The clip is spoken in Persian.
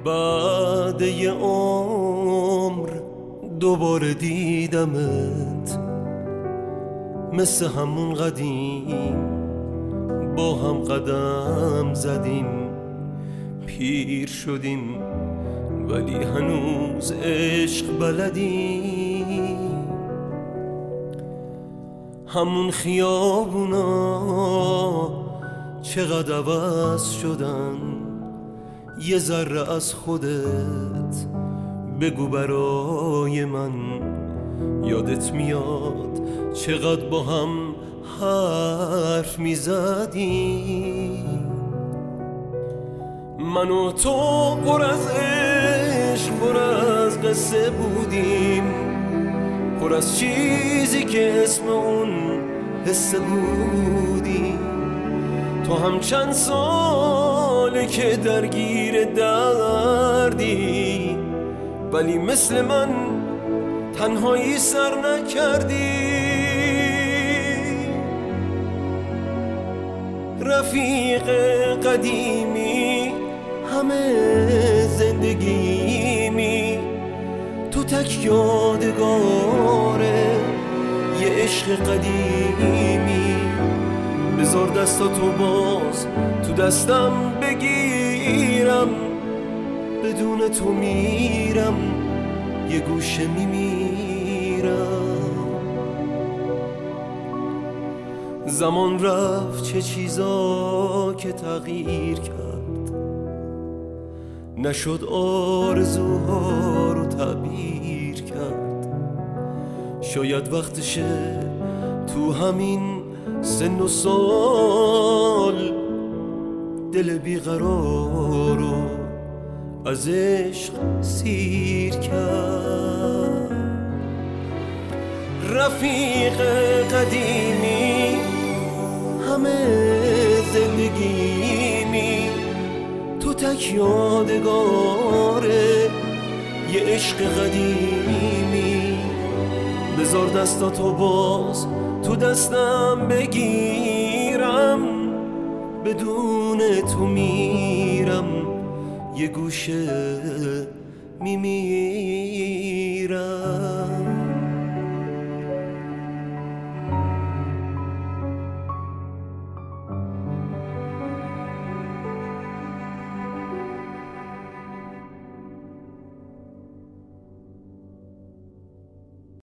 بعد یه عمر دوباره دیدمت، مثل همون قدیم با هم قدم زدیم. پیر شدیم ولی هنوز عشق بلدیم. همون خیابونا چقدر عوض شدن، یه ذره از خودت بگو برای من. یادت میاد چقدر با هم حرف میزدیم؟ من و تو پر از عشق، پر از قصه بودیم، پر از چیزی که اسم اون حسه بودیم. تو هم چند ساله که درگیر دردی، ولی مثل من تنهایی سر نکردی. رفیق قدیمی همه زندگیمی، تو تک یادگاره یه عشق قدیمی. بذار دستاتو باز تو دستم بگیرم، بدون تو میرم یه گوشه میمیرم. زمان رفت چه چیزا که تغییر کرد، نشد آرزوها رو تعبیر کرد. شاید وقتشه تو همین سن و سال دل بیقرار رو از عشق سیر کرد. رفیق قدیمی همه زندگیمی، تو تک یادگاره یه عشق قدیمی. بذار دستاتو باز تو دستم بگیرم، بدون تو میرم یه گوشه میمیرم.